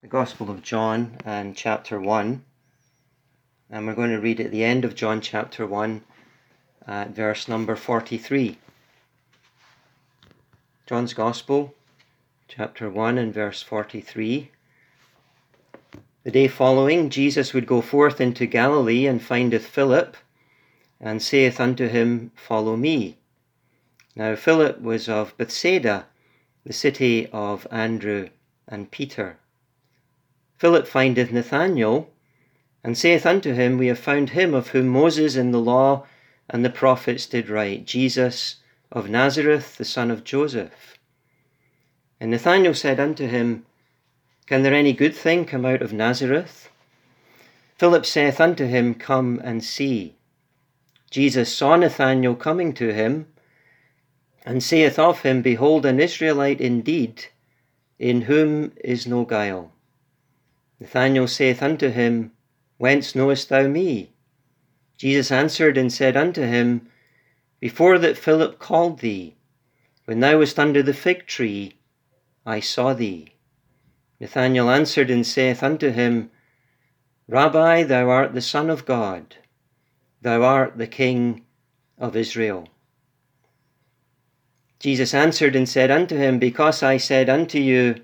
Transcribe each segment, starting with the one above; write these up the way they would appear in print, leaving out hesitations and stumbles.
the Gospel of John and chapter 1, and we're going to read at the end of John chapter 1 at verse number 43. John's Gospel, chapter 1 and verse 43. The day following, Jesus would go forth into Galilee, and findeth Philip, and saith unto him, Follow me. Now Philip was of Bethsaida, the city of Andrew and Peter. Philip findeth Nathanael, and saith unto him, We have found him of whom Moses in the law and the prophets did write, Jesus of Nazareth, the son of Joseph. And Nathanael said unto him, Can there any good thing come out of Nazareth? Philip saith unto him, Come and see. Jesus saw Nathanael coming to him, and saith of him, Behold, an Israelite indeed, in whom is no guile. Nathanael saith unto him, Whence knowest thou me? Jesus answered and said unto him, Before that Philip called thee, when thou wast under the fig tree, I saw thee. Nathanael answered and saith unto him, Rabbi, thou art the Son of God, thou art the King of Israel. Jesus answered and said unto him, Because I said unto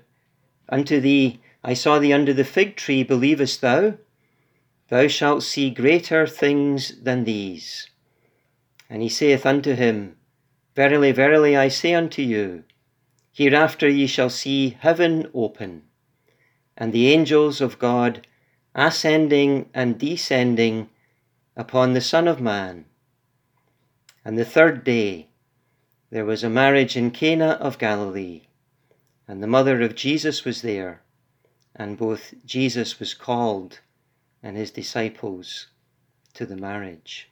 thee, I saw thee under the fig tree, believest thou? Thou shalt see greater things than these. And he saith unto him, Verily, verily, I say unto you, hereafter ye shall see heaven open, and the angels of God ascending and descending upon the Son of Man. And the third day there was a marriage in Cana of Galilee, and the mother of Jesus was there, and both Jesus was called and his disciples to the marriage.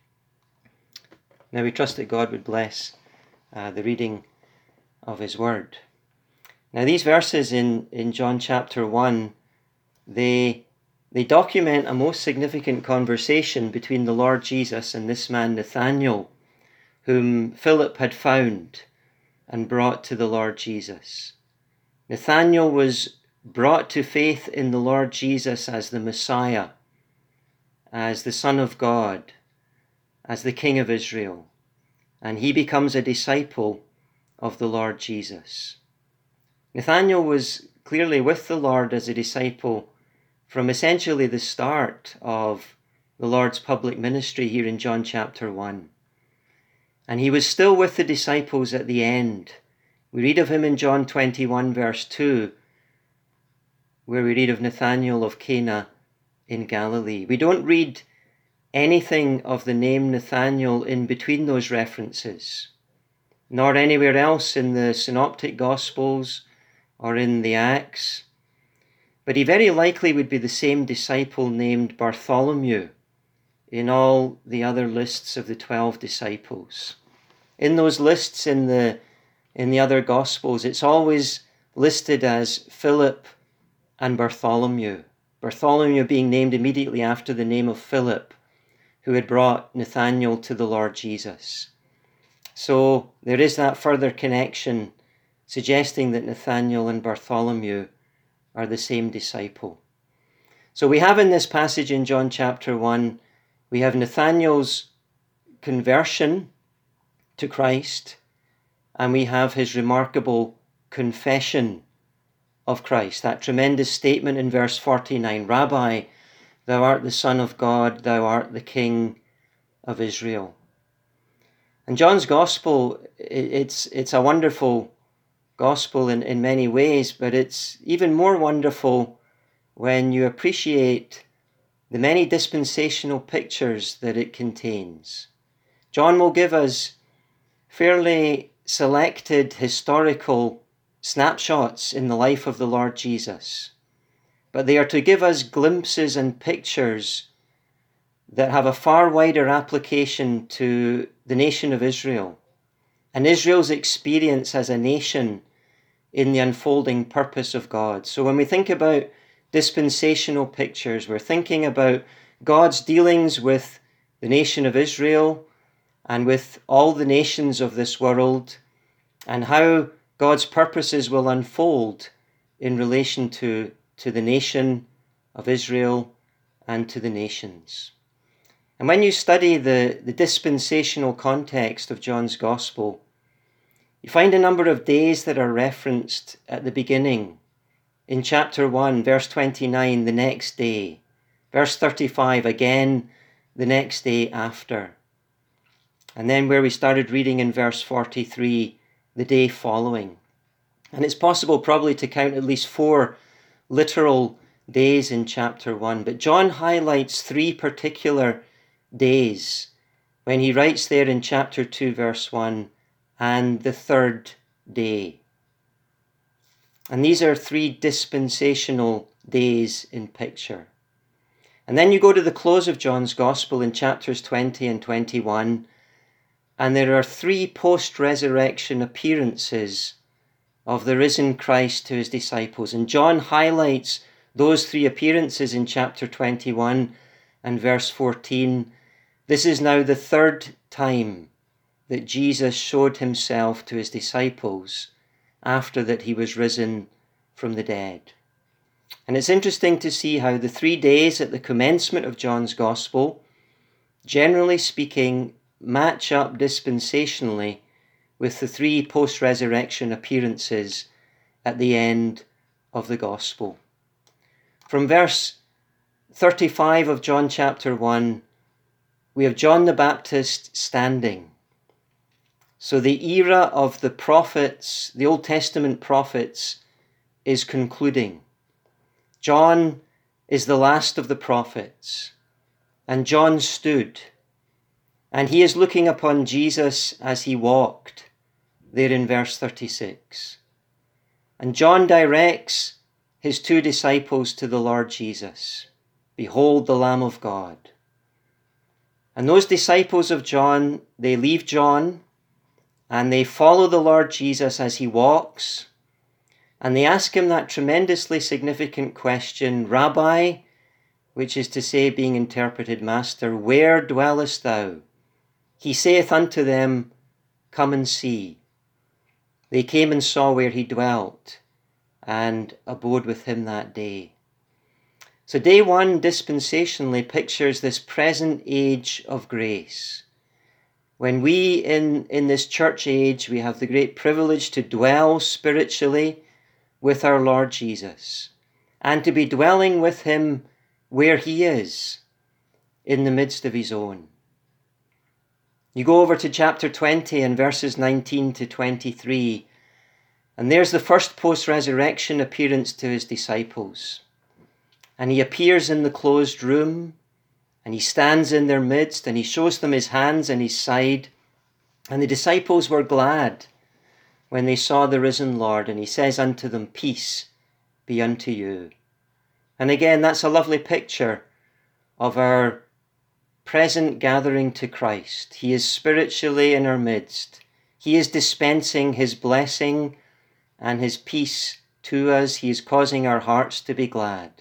Now we trust that God would bless the reading of his word. Now these verses in John chapter 1, they document a most significant conversation between the Lord Jesus and this man Nathanael, whom Philip had found and brought to the Lord Jesus. Nathanael was brought to faith in the Lord Jesus as the Messiah, as the Son of God, as the King of Israel, and he becomes a disciple of the Lord Jesus. Nathanael was clearly with the Lord as a disciple from essentially the start of the Lord's public ministry here in John chapter 1. And he was still with the disciples at the end. We read of him in John 21 verse 2, where we read of Nathanael of Cana in Galilee. We don't read anything of the name Nathanael in between those references, nor anywhere else in the Synoptic Gospels or in the Acts. But he very likely would be the same disciple named Bartholomew in all the other lists of the 12 disciples. In those lists in the other Gospels, it's always listed as Philip and Bartholomew. Bartholomew being named immediately after the name of Philip, who had brought Nathanael to the Lord Jesus. So there is that further connection suggesting that Nathanael and Bartholomew are the same disciple. So we have in this passage in John chapter 1, we have Nathanael's conversion to Christ, and we have his remarkable confession of Christ, that tremendous statement in verse 49, Rabbi, thou art the Son of God, thou art the King of Israel. And John's Gospel, it's a wonderful Gospel in many ways, but it's even more wonderful when you appreciate the many dispensational pictures that it contains. John will give us fairly selected historical snapshots in the life of the Lord Jesus, but they are to give us glimpses and pictures that have a far wider application to the nation of Israel and Israel's experience as a nation in the unfolding purpose of God. So when we think about dispensational pictures, we're thinking about God's dealings with the nation of Israel and with all the nations of this world, and how God's purposes will unfold in relation to to the nation of Israel and to the nations. And when you study the dispensational context of John's Gospel, you find a number of days that are referenced at the beginning. In chapter 1, verse 29, the next day. Verse 35, again, the next day after. And then where we started reading in verse 43, the day following. And it's possible probably to count at least 4 literal days in chapter 1. But John highlights 3 particular days when he writes there in chapter 2, verse 1, and the 3rd day. And these are 3 dispensational days in picture. And then you go to the close of John's Gospel in chapters 20 and 21, and there are 3 post-resurrection appearances of the risen Christ to his disciples. And John highlights those 3 appearances in chapter 21 and verse 14. This is now the 3rd time that Jesus showed himself to his disciples after that he was risen from the dead. And it's interesting to see how the 3 days at the commencement of John's Gospel, generally speaking, match up dispensationally with the 3 post-resurrection appearances at the end of the Gospel. From verse 35 of John chapter 1, we have John the Baptist standing. So the era of the prophets, the Old Testament prophets, is concluding. John is the last of the prophets, and John stood, and he is looking upon Jesus as he walked, there in verse 36. And John directs his 2 disciples to the Lord Jesus. Behold the Lamb of God. And those disciples of John, they leave John, and they follow the Lord Jesus as he walks, and they ask him that tremendously significant question, Rabbi, which is to say, being interpreted, Master, where dwellest thou? He saith unto them, Come and see. They came and saw where he dwelt, and abode with him that day. So day 1 dispensationally pictures this present age of grace. When we in this church age, we have the great privilege to dwell spiritually with our Lord Jesus, and to be dwelling with him where he is, in the midst of his own. You go over to chapter 20 and verses 19 to 23, and there's the first post-resurrection appearance to his disciples. And he appears in the closed room, and he stands in their midst, and he shows them his hands and his side. And the disciples were glad when they saw the risen Lord, and he says unto them, Peace be unto you. And again, that's a lovely picture of our present gathering to Christ. He is spiritually in our midst. He is dispensing his blessing and his peace to us. He is causing our hearts to be glad.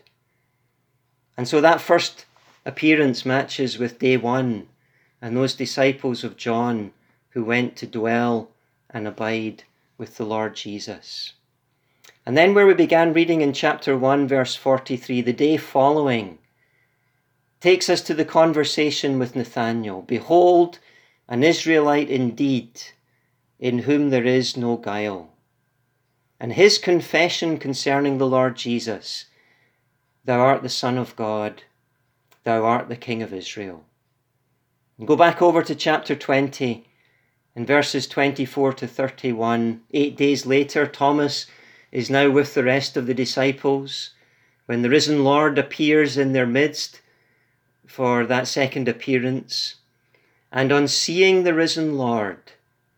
And so that first appearance matches with day 1 and those disciples of John who went to dwell and abide with the Lord Jesus. And then where we began reading in chapter 1, verse 43, the day following, takes us to the conversation with Nathanael. Behold, an Israelite indeed, in whom there is no guile. And his confession concerning the Lord Jesus, Thou art the Son of God, Thou art the King of Israel. And go back over to chapter 20, in verses 24 to 31. 8 days later, Thomas is now with the rest of the disciples when the risen Lord appears in their midst for that second appearance. And on seeing the risen Lord,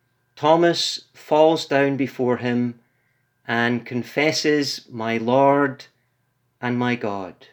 Thomas falls down before him and confesses, My Lord and my God.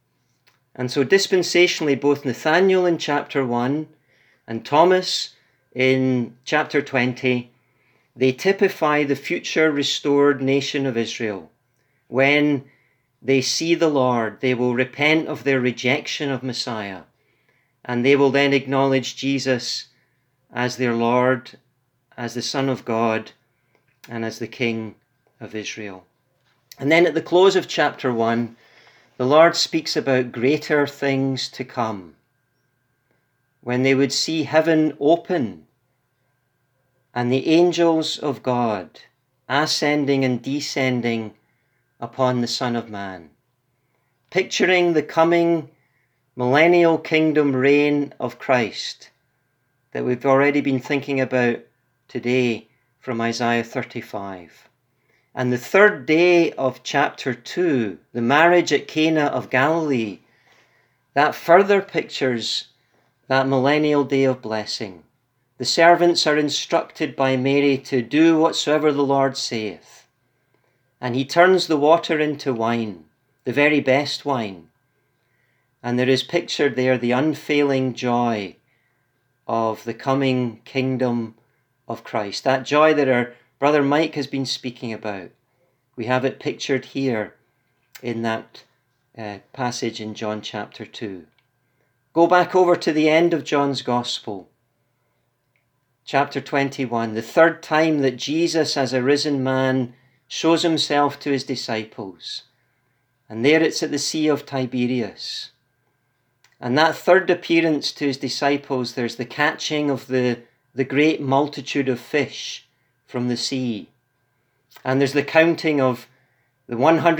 And so dispensationally, both Nathanael in chapter 1 and Thomas in chapter 20, they typify the future restored nation of Israel. When they see the Lord, they will repent of their rejection of Messiah, and they will then acknowledge Jesus as their Lord, as the Son of God, and as the King of Israel. And then at the close of chapter 1, the Lord speaks about greater things to come, when they would see heaven open and the angels of God ascending and descending upon the Son of Man, picturing the coming millennial kingdom reign of Christ that we've already been thinking about today from Isaiah 35. And the third day of chapter 2, the marriage at Cana of Galilee, that further pictures that millennial day of blessing. The servants are instructed by Mary to do whatsoever the Lord saith. And he turns the water into wine, the very best wine. And there is pictured there the unfailing joy of the coming kingdom of Christ. That joy that our brother Mike has been speaking about. We have it pictured here in that passage in John chapter 2. Go back over to the end of John's Gospel. Chapter 21, the third time that Jesus as a risen man shows himself to his disciples. And there it's at the Sea of Tiberias. And that third appearance to his disciples, there's the catching of the great multitude of fish from the sea. And there's the counting of the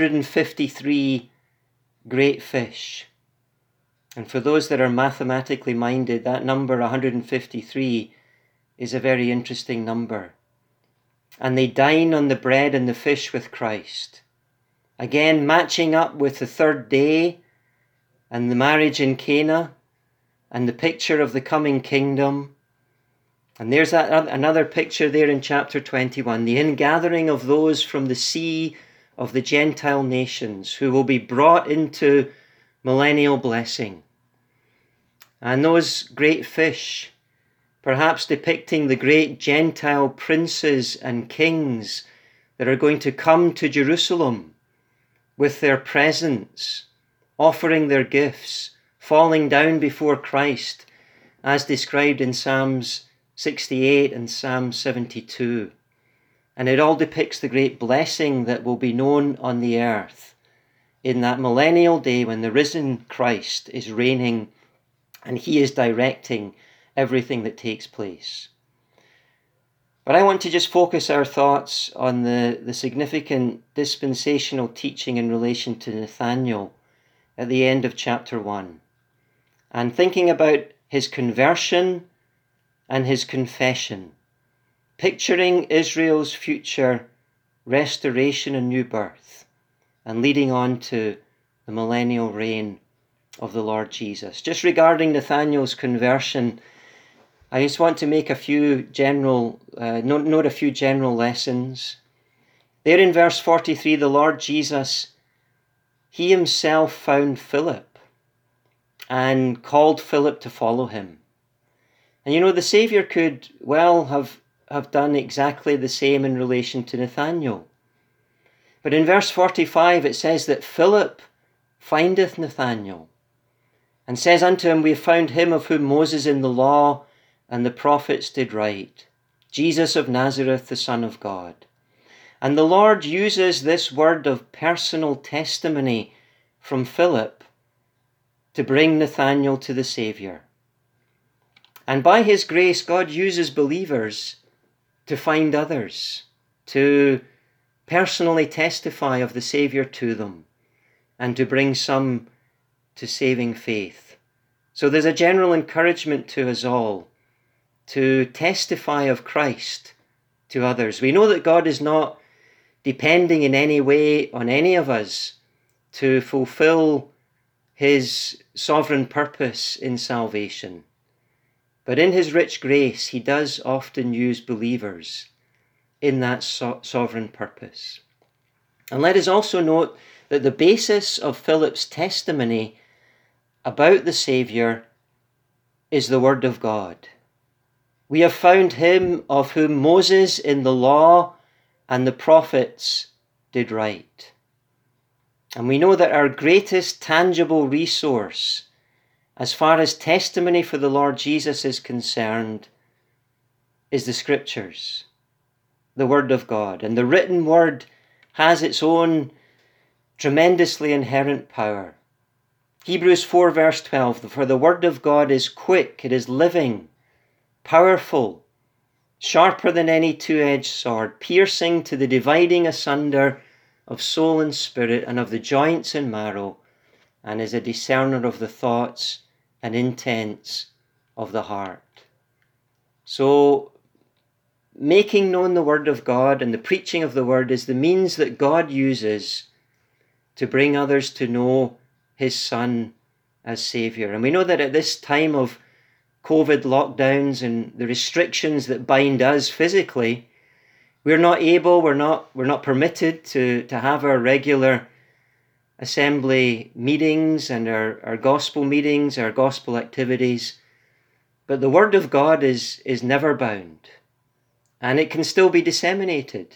153 great fish. And for those that are mathematically minded, that number 153 is a very interesting number. And they dine on the bread and the fish with Christ. Again, matching up with the third day and the marriage in Cana and the picture of the coming kingdom. And there's another picture there in chapter 21, the ingathering of those from the sea of the Gentile nations who will be brought into millennial blessing. And those great fish, perhaps depicting the great Gentile princes and kings that are going to come to Jerusalem with their presents, offering their gifts, falling down before Christ, as described in Psalms 68 and Psalm 72. And it all depicts the great blessing that will be known on the earth in that millennial day when the risen Christ is reigning and he is directing everything that takes place. But I want to just focus our thoughts on the significant dispensational teaching in relation to Nathanael at the end of chapter 1, and thinking about his conversion and his confession, picturing Israel's future restoration and new birth, and leading on to the millennial reign of the Lord Jesus. Just regarding Nathanael's conversion, I just want to make a few general, note a few general lessons. There in verse 43, the Lord Jesus, he himself found Philip and called Philip to follow him. And you know, the Saviour could well have done exactly the same in relation to Nathanael. But in verse 45 it says that Philip findeth Nathanael and says unto him, We have found him of whom Moses in the law and the prophets did write, Jesus of Nazareth, the Son of God. And the Lord uses this word of personal testimony from Philip to bring Nathanael to the Saviour. And by his grace, God uses believers to find others, to personally testify of the Saviour to them, and to bring some to saving faith. So there's a general encouragement to us all to testify of Christ to others. We know that God is not depending in any way on any of us to fulfill his sovereign purpose in salvation. But in his rich grace, he does often use believers in that sovereign purpose. And let us also note that the basis of Philip's testimony about the Saviour is the Word of God. We have found him of whom Moses in the law and the prophets did write. And we know that our greatest tangible resource as far as testimony for the Lord Jesus is concerned is the Scriptures, the Word of God. And the written Word has its own tremendously inherent power. Hebrews 4 verse 12, for the word of God is quick, it is living, powerful, sharper than any two-edged sword, piercing to the dividing asunder of soul and spirit and of the joints and marrow, and is a discerner of the thoughts and intents of the heart. So, making known the word of God and the preaching of the word is the means that God uses to bring others to know his Son as Saviour. And we know that at this time of COVID lockdowns and the restrictions that bind us physically, we're not permitted to have our regular assembly meetings and our gospel meetings, our gospel activities. But the word of God is never bound, and it can still be disseminated.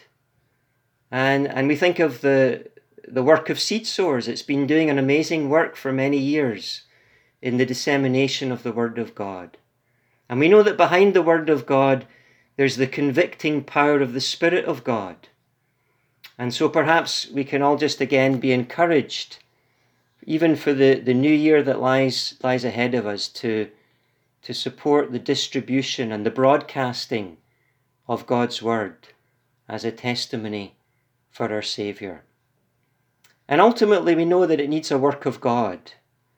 And we think of the work of Seed Sowers. It's been doing an amazing work for many years in the dissemination of the word of God. And we know that behind the word of God, there's the convicting power of the Spirit of God. And so perhaps we can all just again be encouraged, even for the new year that lies ahead of us, to support the distribution and the broadcasting of God's word as a testimony for our Saviour. And ultimately we know that it needs a work of God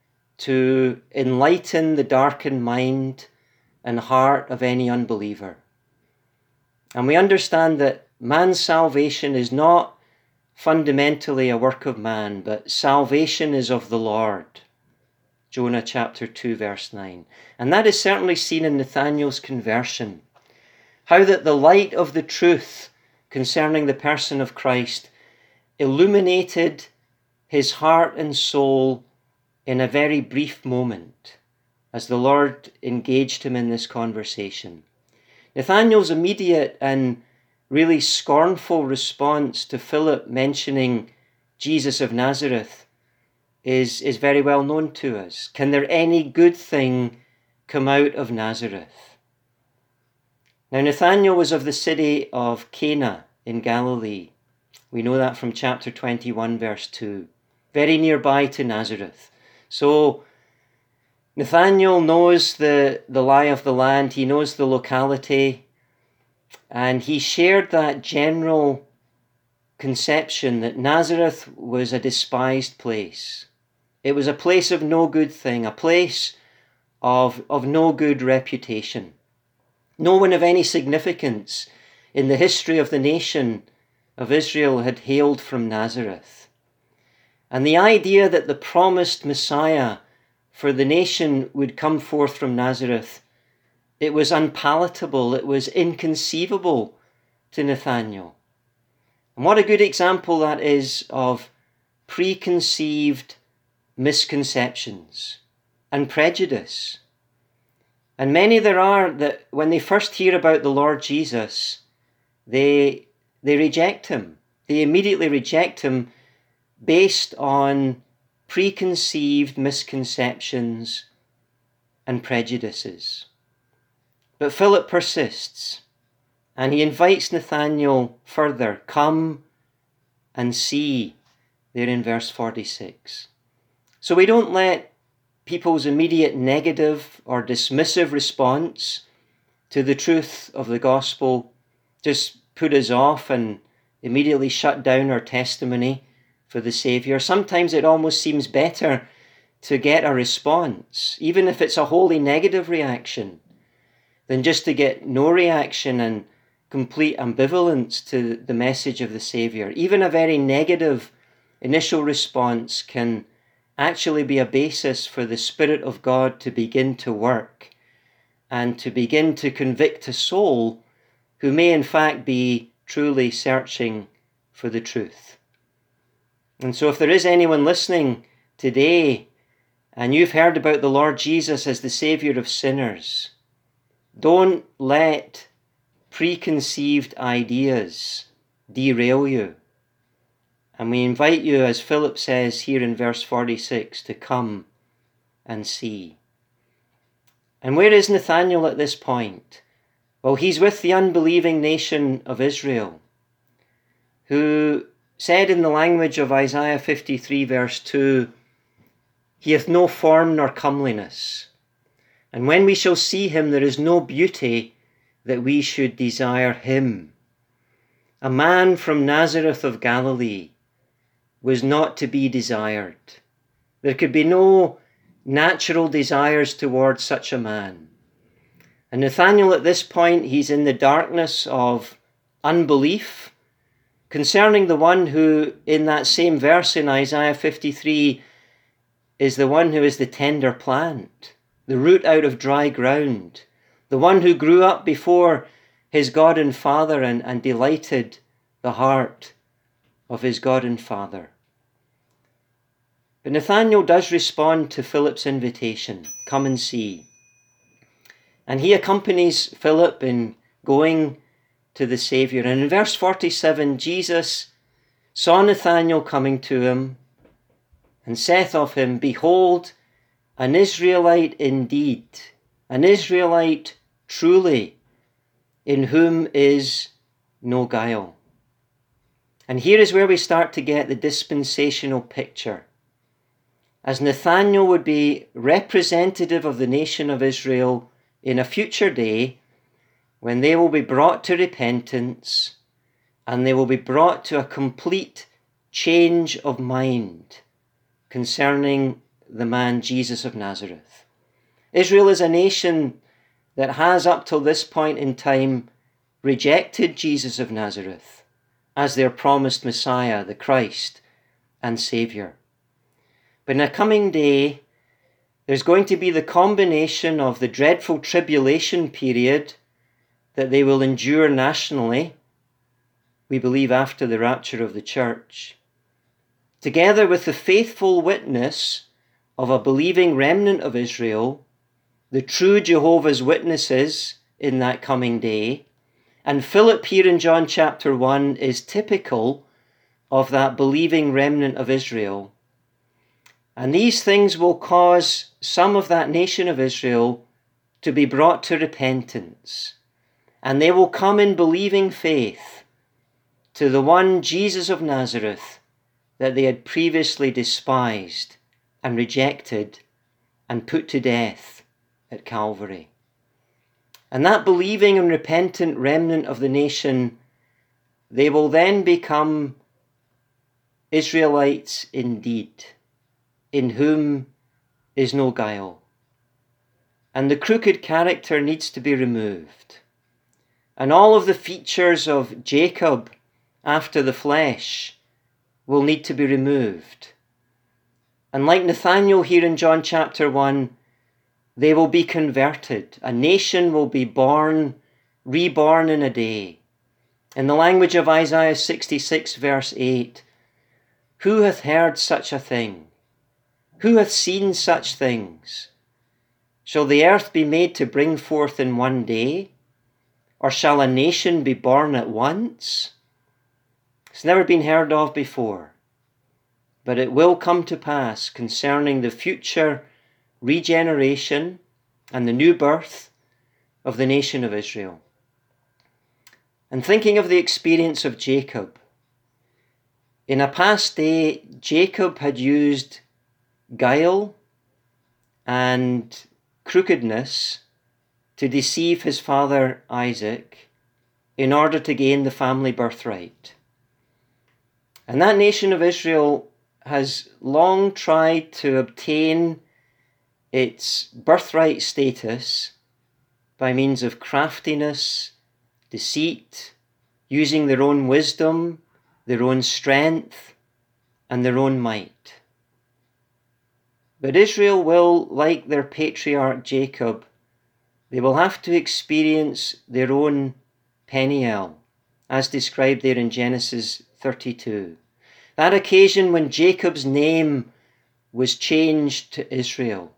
to enlighten the darkened mind and heart of any unbeliever. And we understand that man's salvation is not fundamentally a work of man, but salvation is of the Lord. Jonah chapter 2 verse 9. And that is certainly seen in Nathanael's conversion. How that the light of the truth concerning the person of Christ illuminated his heart and soul in a very brief moment as the Lord engaged him in this conversation. Nathanael's immediate and really scornful response to Philip mentioning Jesus of Nazareth is very well known to us. Can there any good thing come out of Nazareth? Now Nathanael was of the city of Cana in Galilee. We know that from chapter 21 verse 2. Very nearby to Nazareth. So Nathanael knows the lie of the land, he knows the locality, and he shared that general conception that Nazareth was a despised place. It was a place of no good thing, a place of no good reputation. No one of any significance in the history of the nation of Israel had hailed from Nazareth. And the idea that the promised Messiah for the nation would come forth from Nazareth, it was unpalatable, it was inconceivable to Nathanael. And what a good example that is of preconceived misconceptions and prejudice. And many there are that when they first hear about the Lord Jesus, they reject him. They immediately reject him based on preconceived misconceptions and prejudices. But Philip persists, and he invites Nathanael further, come and see, there in verse 46. So we don't let people's immediate negative or dismissive response to the truth of the gospel just put us off and immediately shut down our testimony for the Saviour. Sometimes it almost seems better to get a response, even if it's a wholly negative reaction, than just to get no reaction and complete ambivalence to the message of the Saviour. Even a very negative initial response can actually be a basis for the Spirit of God to begin to work and to begin to convict a soul who may in fact be truly searching for the truth. And so if there is anyone listening today and you've heard about the Lord Jesus as the Saviour of sinners, don't let preconceived ideas derail you. And we invite you, as Philip says here in verse 46, to come and see. And where is Nathanael at this point? Well, he's with the unbelieving nation of Israel, who said in the language of Isaiah 53 verse 2, "He hath no form nor comeliness, and when we shall see him, there is no beauty that we should desire him." A man from Nazareth of Galilee was not to be desired. There could be no natural desires towards such a man. And Nathanael at this point, he's in the darkness of unbelief concerning the one who, in that same verse in Isaiah 53, is the one who is the tender plant, the root out of dry ground, the one who grew up before his God and Father and delighted the heart of his God and Father. But Nathanael does respond to Philip's invitation, "Come and see." And he accompanies Philip in going to the Saviour. And in verse 47, Jesus saw Nathanael coming to him, and saith of him, "Behold, an Israelite indeed, an Israelite truly, in whom is no guile." And here is where we start to get the dispensational picture. As Nathanael would be representative of the nation of Israel in a future day, when they will be brought to repentance and they will be brought to a complete change of mind concerning the man Jesus of Nazareth. Israel is a nation that has up till this point in time rejected Jesus of Nazareth as their promised Messiah, the Christ and Saviour. But in a coming day, there's going to be the combination of the dreadful tribulation period that they will endure nationally, we believe after the rapture of the church, together with the faithful witness of a believing remnant of Israel, the true Jehovah's Witnesses in that coming day. And Philip here in John chapter 1 is typical of that believing remnant of Israel. And these things will cause some of that nation of Israel to be brought to repentance. And they will come in believing faith to the one Jesus of Nazareth that they had previously despised and rejected and put to death at Calvary. And that believing and repentant remnant of the nation, they will then become Israelites indeed, in whom is no guile. And the crooked character needs to be removed. And all of the features of Jacob after the flesh will need to be removed. And like Nathanael here in John chapter 1, they will be converted. A nation will be born, reborn in a day. In the language of Isaiah 66 verse 8, "Who hath heard such a thing? Who hath seen such things? Shall the earth be made to bring forth in one day? Or shall a nation be born at once?" It's never been heard of before. But it will come to pass concerning the future regeneration and the new birth of the nation of Israel. And thinking of the experience of Jacob, in a past day, Jacob had used guile and crookedness to deceive his father Isaac in order to gain the family birthright. And that nation of Israel has long tried to obtain its birthright status by means of craftiness, deceit, using their own wisdom, their own strength, and their own might. But Israel will, like their patriarch Jacob, they will have to experience their own Peniel, as described there in Genesis 32. That occasion when Jacob's name was changed to Israel.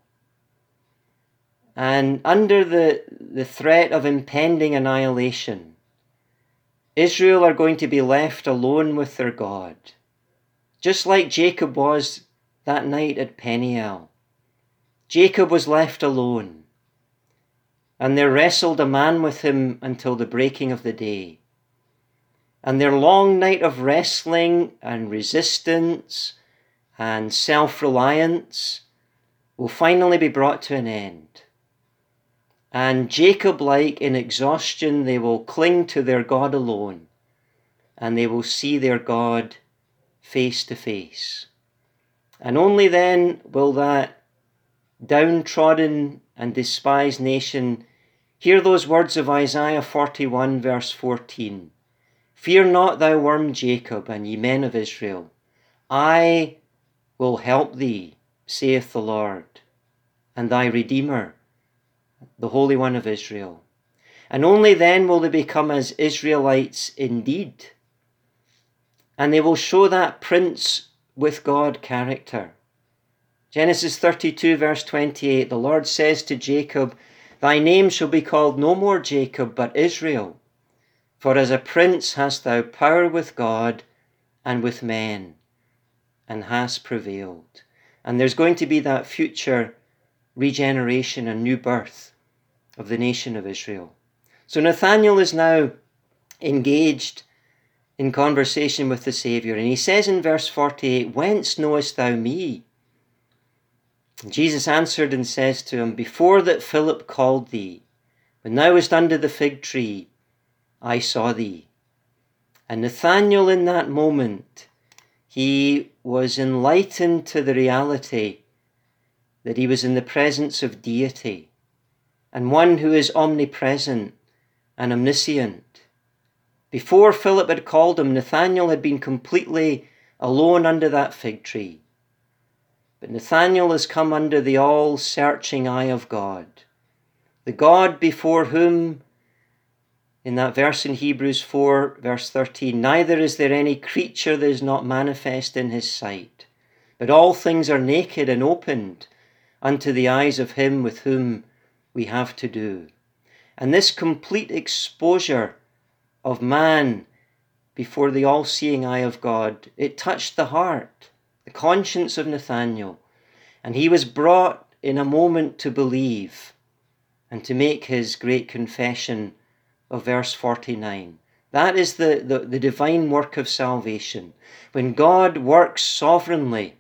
And under the threat of impending annihilation, Israel are going to be left alone with their God, just like Jacob was that night at Peniel. Jacob was left alone, and there wrestled a man with him until the breaking of the day. And their long night of wrestling and resistance and self-reliance will finally be brought to an end. And Jacob-like in exhaustion, they will cling to their God alone, and they will see their God face to face. And only then will that downtrodden and despised nation hear those words of Isaiah 41 verse 14. Fear not, thou worm Jacob, and ye men of Israel. I will help thee, saith the Lord, and thy Redeemer, the Holy One of Israel. And only then will they become as Israelites indeed. And they will show that Prince with God character. Genesis 32 verse 28, the Lord says to Jacob, Thy name shall be called no more Jacob, but Israel. For as a prince hast thou power with God and with men, and hast prevailed. And there's going to be that future regeneration and new birth of the nation of Israel. So Nathanael is now engaged in conversation with the Saviour, and he says in verse 48, Whence knowest thou me? And Jesus answered and says to him, Before that Philip called thee, when thou wast under the fig tree, I saw thee. And Nathanael in that moment, he was enlightened to the reality that he was in the presence of deity and one who is omnipresent and omniscient. Before Philip had called him, Nathanael had been completely alone under that fig tree. But Nathanael has come under the all-searching eye of God, the God before whom, in that verse in Hebrews 4, verse 13, neither is there any creature that is not manifest in his sight, but all things are naked and opened unto the eyes of him with whom we have to do. And this complete exposure of man before the all-seeing eye of God, it touched the heart, the conscience of Nathanael, and he was brought in a moment to believe and to make his great confession of verse 49. That is the divine work of salvation. When God works sovereignly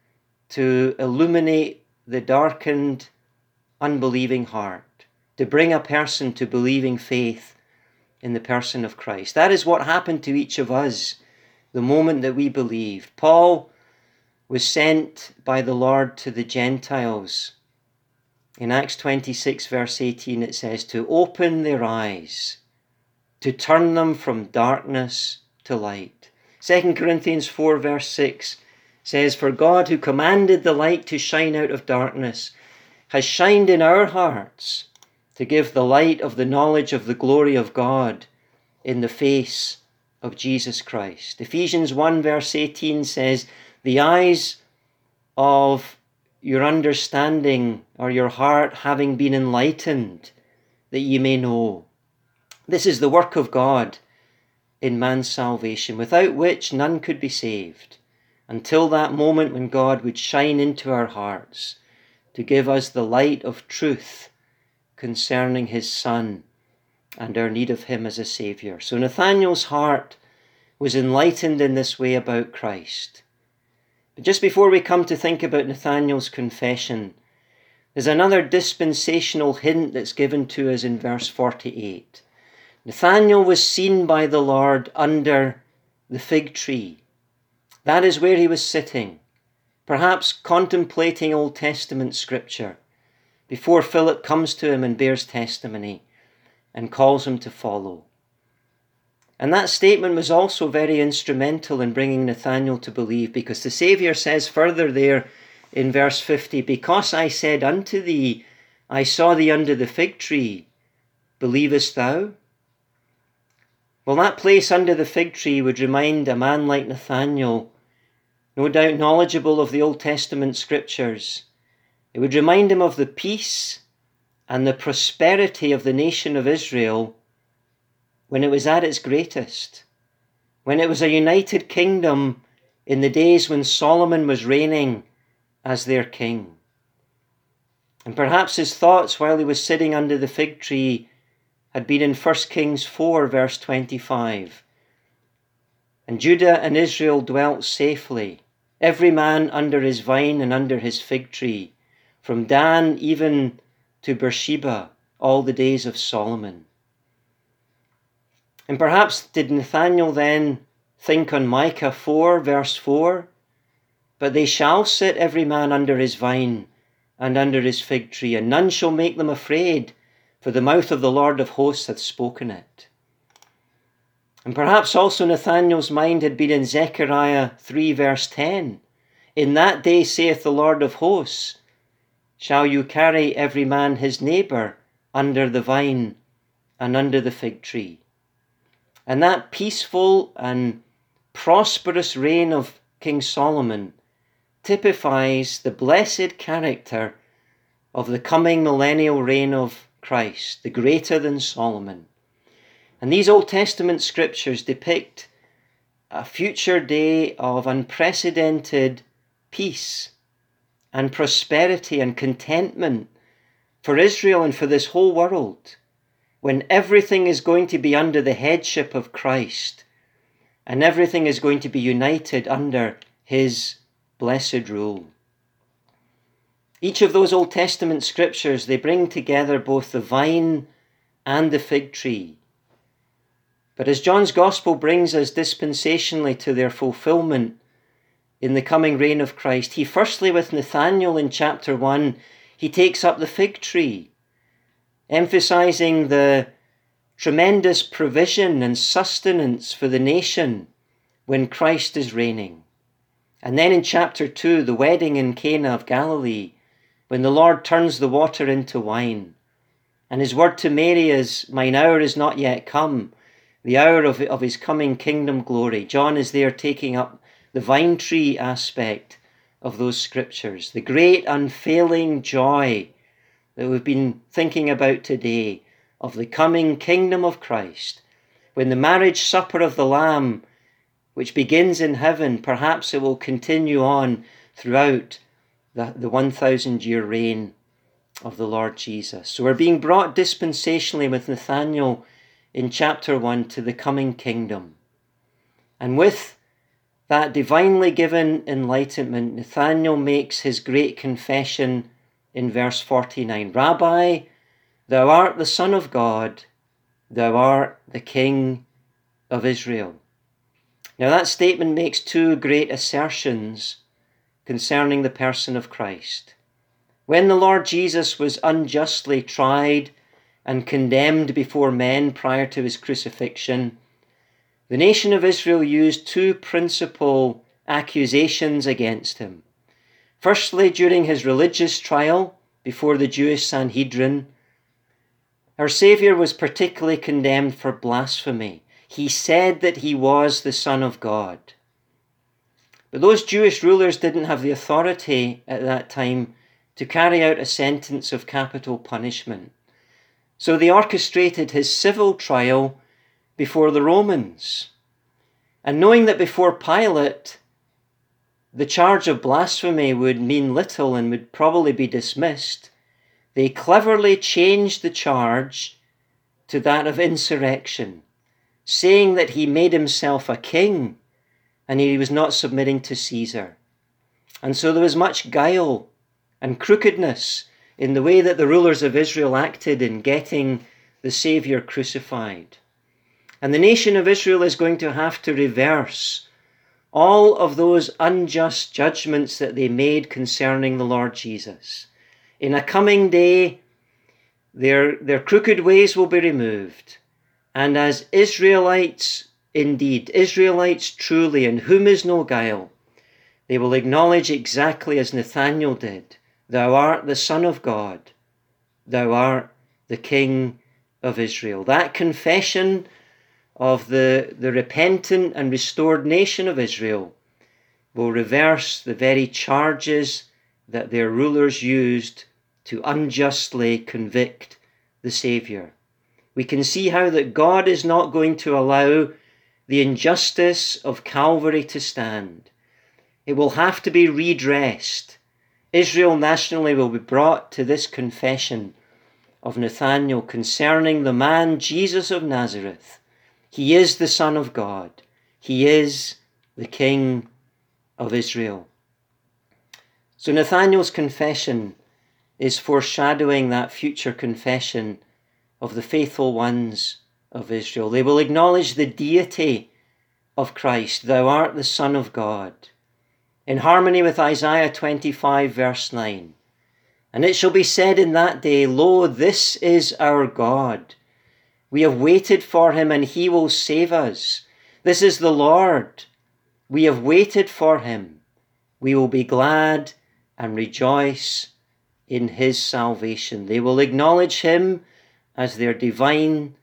to illuminate the darkened, unbelieving heart, to bring a person to believing faith in the person of Christ. That is what happened to each of us the moment that we believed. Paul was sent by the Lord to the Gentiles. In Acts 26 verse 18 it says, to open their eyes, to turn them from darkness to light. 2 Corinthians 4 verse 6 says, for God who commanded the light to shine out of darkness has shined in our hearts to give the light of the knowledge of the glory of God in the face of Jesus Christ. Ephesians 1 verse 18 says, the eyes of your understanding or your heart having been enlightened, that ye may know. This is the work of God in man's salvation, without which none could be saved, until that moment when God would shine into our hearts to give us the light of truth concerning his Son and our need of him as a Saviour. So Nathanael's heart was enlightened in this way about Christ. But just before we come to think about Nathanael's confession, there's another dispensational hint that's given to us in verse 48. Nathanael was seen by the Lord under the fig tree. That is where he was sitting, perhaps contemplating Old Testament scripture, before Philip comes to him and bears testimony and calls him to follow. And that statement was also very instrumental in bringing Nathanael to believe, because the Saviour says further there in verse 50, because I said unto thee, I saw thee under the fig tree, believest thou? Well, that place under the fig tree would remind a man like Nathanael, no doubt knowledgeable of the Old Testament scriptures, it would remind him of the peace and the prosperity of the nation of Israel when it was at its greatest, when it was a united kingdom in the days when Solomon was reigning as their king. And perhaps his thoughts while he was sitting under the fig tree had been in 1 Kings 4 verse 25, And Judah and Israel dwelt safely, every man under his vine and under his fig tree, from Dan even to Beersheba, all the days of Solomon. And perhaps did Nathanael then think on Micah 4, verse 4, but they shall sit every man under his vine and under his fig tree, and none shall make them afraid, for the mouth of the Lord of hosts hath spoken it. And perhaps also Nathanael's mind had been in Zechariah 3 verse 10. In that day, saith the Lord of hosts, shall you carry every man his neighbour under the vine and under the fig tree. And that peaceful and prosperous reign of King Solomon typifies the blessed character of the coming millennial reign of Christ, the greater than Solomon. And these Old Testament scriptures depict a future day of unprecedented peace and prosperity and contentment for Israel and for this whole world, when everything is going to be under the headship of Christ and everything is going to be united under his blessed rule. Each of those Old Testament scriptures, they bring together both the vine and the fig tree. But as John's Gospel brings us dispensationally to their fulfillment in the coming reign of Christ, he firstly, with Nathanael in chapter 1, he takes up the fig tree, emphasizing the tremendous provision and sustenance for the nation when Christ is reigning. And then in chapter 2, the wedding in Cana of Galilee, when the Lord turns the water into wine. And his word to Mary is, mine hour is not yet come, the hour of his coming kingdom glory. John is there taking up the vine tree aspect of those scriptures, the great unfailing joy that we've been thinking about today of the coming kingdom of Christ, when the marriage supper of the Lamb, which begins in heaven, perhaps it will continue on throughout the 1,000-year reign of the Lord Jesus. So we're being brought dispensationally with Nathanael in chapter 1 to the coming kingdom. And with that divinely given enlightenment, Nathanael makes his great confession in verse 49. Rabbi, thou art the Son of God, thou art the King of Israel. Now that statement makes two great assertions concerning the person of Christ. When the Lord Jesus was unjustly tried and condemned before men prior to his crucifixion, the nation of Israel used two principal accusations against him. Firstly, during his religious trial before the Jewish Sanhedrin, our Saviour was particularly condemned for blasphemy. He said that he was the Son of God. But those Jewish rulers didn't have the authority at that time to carry out a sentence of capital punishment. So they orchestrated his civil trial before the Romans. And knowing that before Pilate, the charge of blasphemy would mean little and would probably be dismissed, they cleverly changed the charge to that of insurrection, saying that he made himself a king and he was not submitting to Caesar. And so there was much guile and crookedness in the way that the rulers of Israel acted in getting the Saviour crucified. And the nation of Israel is going to have to reverse all of those unjust judgments that they made concerning the Lord Jesus. In a coming day, their crooked ways will be removed. And as Israelites indeed, Israelites truly, in whom is no guile, they will acknowledge exactly as Nathanael did, thou art the Son of God, thou art the King of Israel. That confession of the repentant and restored nation of Israel will reverse the very charges that their rulers used to unjustly convict the Saviour. We can see how that God is not going to allow the injustice of Calvary to stand. It will have to be redressed. Israel nationally will be brought to this confession of Nathanael concerning the man Jesus of Nazareth. He is the Son of God. He is the King of Israel. So Nathanael's confession is foreshadowing that future confession of the faithful ones of Israel. They will acknowledge the deity of Christ. Thou art the Son of God, in harmony with Isaiah 25 verse 9. And it shall be said in that day, Lo, this is our God. We have waited for him, and he will save us. This is the Lord. We have waited for him. We will be glad and rejoice in his salvation. They will acknowledge him as their divine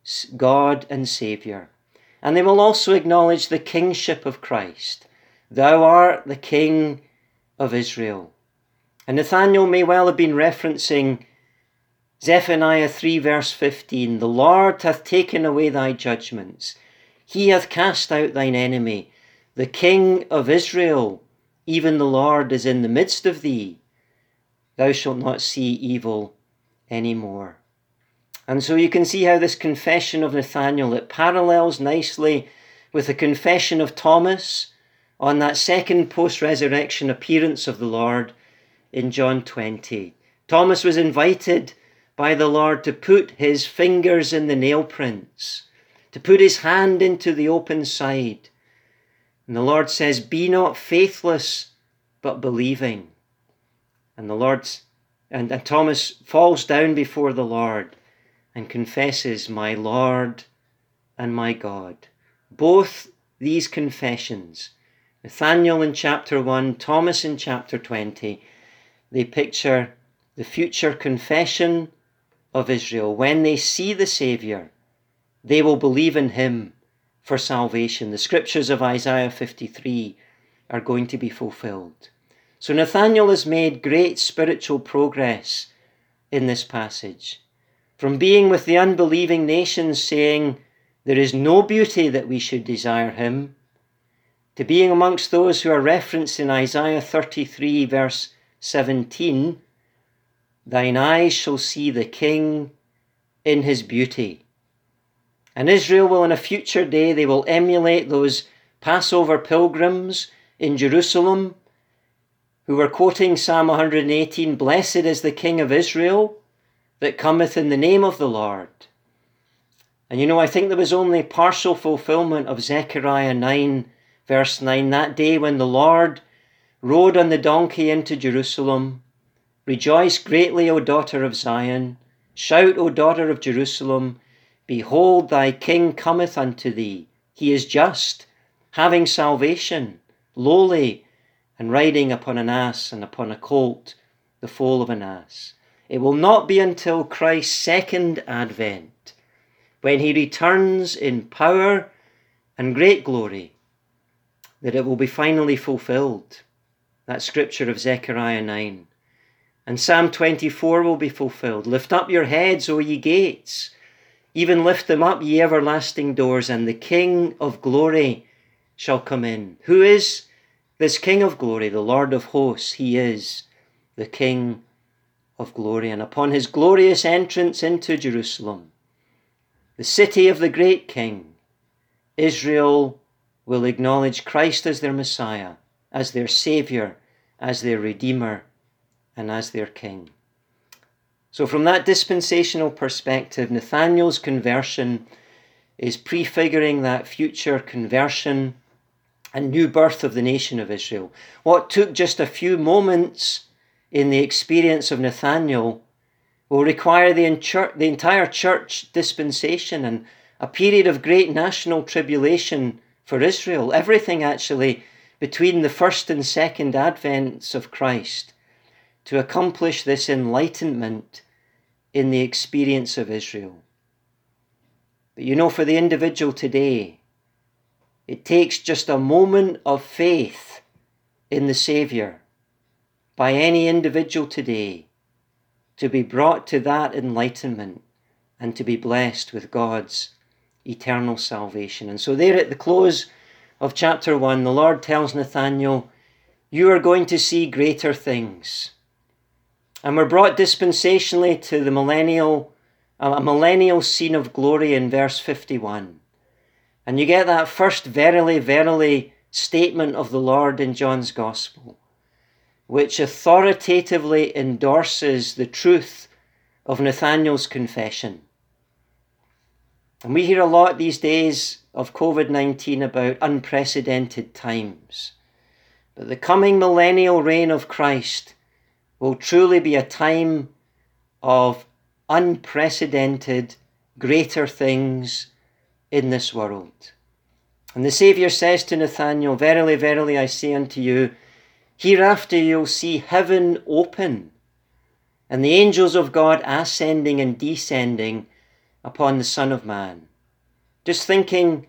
God and Saviour. And they will also acknowledge the kingship of Christ. Thou art the King of Israel. And Nathanael may well have been referencing Zephaniah 3 verse 15. The Lord hath taken away thy judgments. He hath cast out thine enemy. The King of Israel, even the Lord, is in the midst of thee. Thou shalt not see evil any more. And so you can see how this confession of Nathanael, it parallels nicely with the confession of Thomas on that second post-resurrection appearance of the Lord in John 20. Thomas was invited by the Lord to put his fingers in the nail prints, to put his hand into the open side. And the Lord says, be not faithless, but believing. And and Thomas falls down before the Lord and confesses, my Lord and my God. Both these confessions, Nathanael in chapter 1, Thomas in chapter 20, they picture the future confession of Israel. When they see the Saviour, they will believe in him for salvation. The scriptures of Isaiah 53 are going to be fulfilled. So Nathanael has made great spiritual progress in this passage. From being with the unbelieving nations saying, there is no beauty that we should desire him, to being amongst those who are referenced in Isaiah 33 verse 17, thine eyes shall see the King in his beauty. And Israel will in a future day, they will emulate those Passover pilgrims in Jerusalem who were quoting Psalm 118, blessed is the King of Israel that cometh in the name of the Lord. And I think there was only partial fulfillment of Zechariah 9 verse 9, that day when the Lord rode on the donkey into Jerusalem. Rejoice greatly, O daughter of Zion. Shout, O daughter of Jerusalem. Behold, thy King cometh unto thee. He is just, having salvation, lowly, and riding upon an ass and upon a colt, the foal of an ass. It will not be until Christ's second advent, when he returns in power and great glory, that it will be finally fulfilled. That scripture of Zechariah 9. And Psalm 24 will be fulfilled. Lift up your heads, O ye gates. Even lift them up, ye everlasting doors, and the King of glory shall come in. Who is this King of glory? The Lord of hosts. He is the King of glory. And upon his glorious entrance into Jerusalem, the city of the great King, Israel will acknowledge Christ as their Messiah, as their Saviour, as their Redeemer, and as their King. So from that dispensational perspective, Nathanael's conversion is prefiguring that future conversion and new birth of the nation of Israel. What took just a few moments in the experience of Nathanael will require the entire church dispensation and a period of great national tribulation for Israel. Everything actually between the first and second advents of Christ to accomplish this enlightenment in the experience of Israel. But for the individual today, it takes just a moment of faith in the Saviour by any individual today to be brought to that enlightenment and to be blessed with God's eternal salvation. And so there at the close of chapter 1, the Lord tells Nathanael, you are going to see greater things. And we're brought dispensationally to the millennial scene of glory in verse 51. And you get that first verily, verily statement of the Lord in John's Gospel, which authoritatively endorses the truth of Nathanael's confession. And we hear a lot these days of COVID-19 about unprecedented times. But the coming millennial reign of Christ will truly be a time of unprecedented, greater things in this world. And the Saviour says to Nathanael, verily, verily, I say unto you, hereafter you'll see heaven open, and the angels of God ascending and descending upon the Son of Man. Just thinking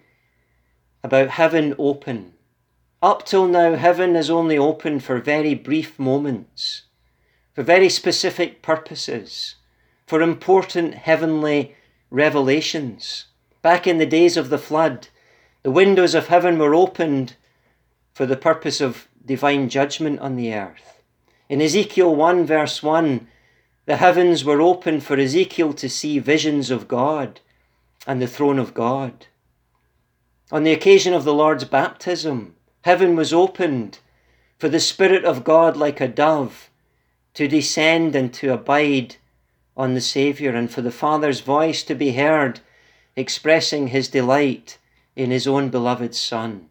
about heaven open. Up till now, heaven is only open for very brief moments, for very specific purposes, for important heavenly revelations. Back in the days of the flood, the windows of heaven were opened for the purpose of divine judgment on the earth. In Ezekiel 1 verse 1, the heavens were opened for Ezekiel to see visions of God and the throne of God. On the occasion of the Lord's baptism, heaven was opened for the Spirit of God like a dove to descend and to abide on the Saviour, and for the Father's voice to be heard expressing his delight in his own beloved Son.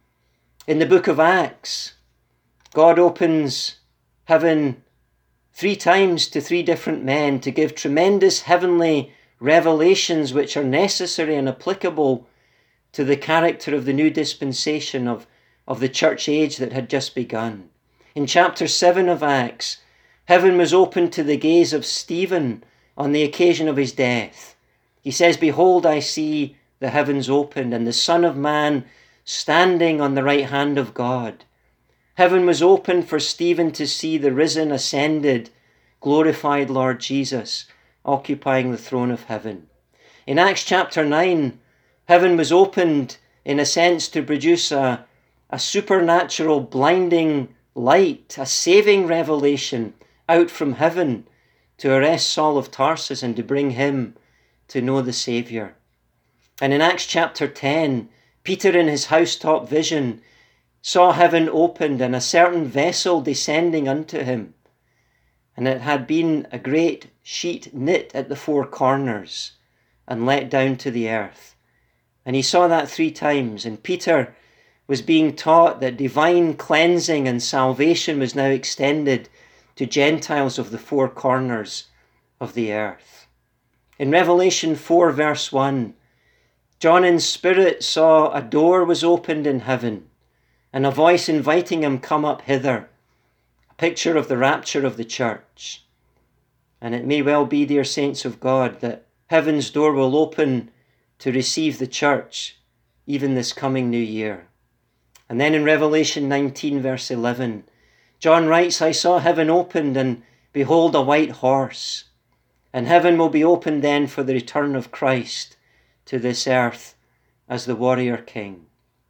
In the book of Acts, God opens heaven 3 times to 3 different men to give tremendous heavenly revelations which are necessary and applicable to the character of the new dispensation of the church age that had just begun. In chapter 7 of Acts, heaven was opened to the gaze of Stephen on the occasion of his death. He says, behold, I see the heavens opened, and the Son of Man standing on the right hand of God. Heaven was opened for Stephen to see the risen, ascended, glorified Lord Jesus occupying the throne of heaven. In Acts chapter 9, heaven was opened in a sense to produce a supernatural blinding light, a saving revelation out from heaven to arrest Saul of Tarsus and to bring him to know the Saviour. And in Acts chapter 10, Peter in his housetop vision saw heaven opened and a certain vessel descending unto him. And it had been a great sheet knit at the 4 corners and let down to the earth. And he saw that 3 times, and Peter was being taught that divine cleansing and salvation was now extended to Gentiles of the 4 corners of the earth. In Revelation 4 verse 1, John in spirit saw a door was opened in heaven, and a voice inviting him, come up hither. A picture of the rapture of the church. And it may well be, dear saints of God, that heaven's door will open to receive the church even this coming new year. And then in Revelation 19 verse 11, John writes, I saw heaven opened, and behold a white horse. And heaven will be opened then for the return of Christ to this earth as the warrior king.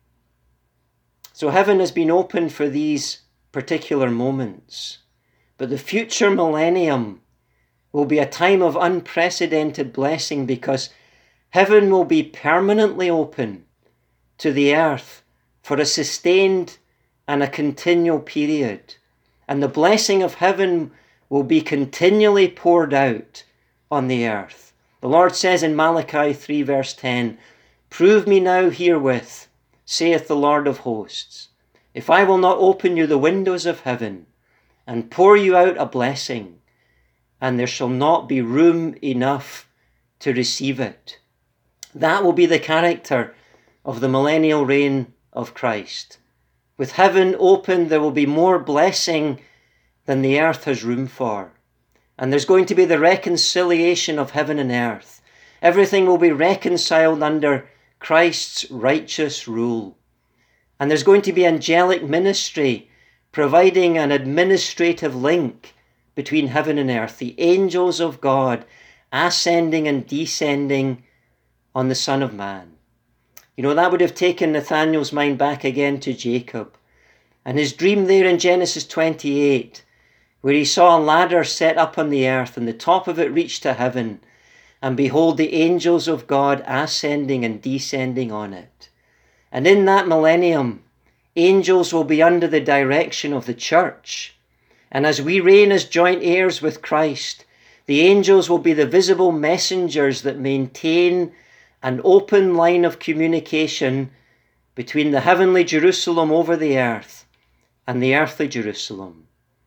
So heaven has been opened for these particular moments. But the future millennium will be a time of unprecedented blessing, because heaven will be permanently open to the earth for a sustained and a continual period. And the blessing of heaven will be continually poured out on the earth. The Lord says in Malachi 3 verse 10, prove me now herewith, saith the Lord of hosts, if I will not open you the windows of heaven and pour you out a blessing, and there shall not be room enough to receive it. That will be the character of the millennial reign of Christ. With heaven open, there will be more blessing than the earth has room for. And there's going to be the reconciliation of heaven and earth. Everything will be reconciled under Christ's righteous rule. And there's going to be angelic ministry providing an administrative link between heaven and earth. The angels of God ascending and descending on the Son of Man. You know, that would have taken Nathanael's mind back again to Jacob and his dream there in Genesis 28, where he saw a ladder set up on the earth, and the top of it reached to heaven, and behold, the angels of God ascending and descending on it. And in that millennium, angels will be under the direction of the church. And as we reign as joint heirs with Christ, the angels will be the visible messengers that maintain an open line of communication between the heavenly Jerusalem over the earth and the earthly Jerusalem.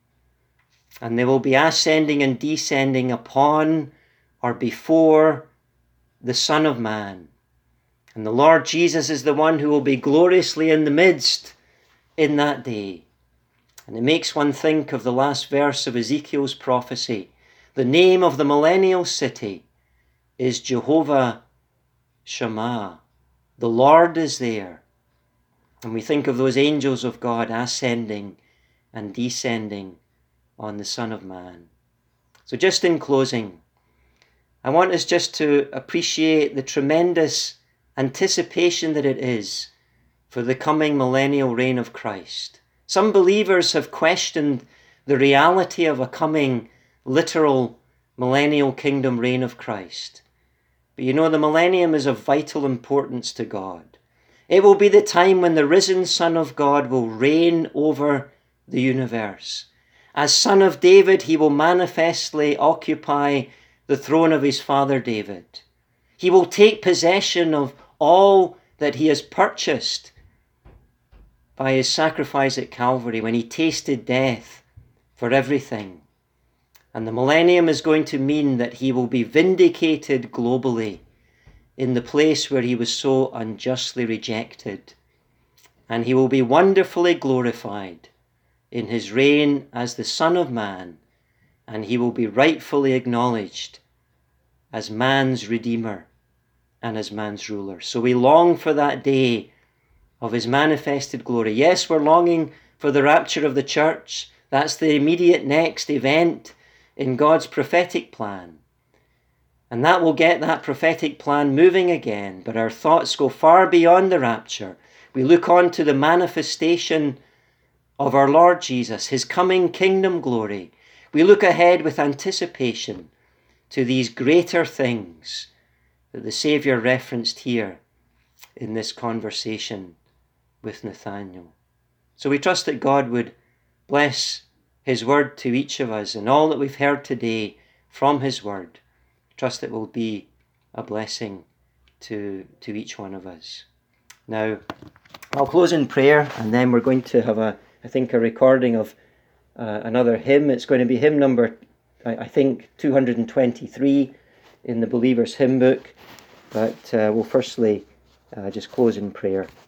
And they will be ascending and descending upon or before the Son of Man. And the Lord Jesus is the one who will be gloriously in the midst in that day. And it makes one think of the last verse of Ezekiel's prophecy. The name of the millennial city is Jehovah Shammah. The Lord is there. And we think of those angels of God ascending and descending on the Son of Man. So just in closing, I want us just to appreciate the tremendous anticipation that it is for the coming millennial reign of Christ. Some believers have questioned the reality of a coming literal millennial kingdom reign of Christ. But you know, the millennium is of vital importance to God. It will be the time when the risen Son of God will reign over the universe. As Son of David, he will manifestly occupy the throne of his father David. He will take possession of all that he has purchased by his sacrifice at Calvary when he tasted death for everything. And the millennium is going to mean that he will be vindicated globally in the place where he was so unjustly rejected. And he will be wonderfully glorified in his reign as the Son of Man, and he will be rightfully acknowledged as man's Redeemer and as man's ruler. So we long for that day of his manifested glory. Yes, we're longing for the rapture of the church. That's the immediate next event in God's prophetic plan. And that will get that prophetic plan moving again. But our thoughts go far beyond the rapture. We look on to the manifestation of our Lord Jesus, his coming kingdom glory. We look ahead with anticipation to these greater things that the Saviour referenced here in this conversation with Nathanael. So we trust that God would bless his word to each of us, and all that we've heard today from his word, trust it will be a blessing to each one of us. Now, I'll close in prayer, and then we're going to have a recording of another hymn. It's going to be hymn number, 223 in the Believer's Hymn Book. But we'll firstly just close in prayer.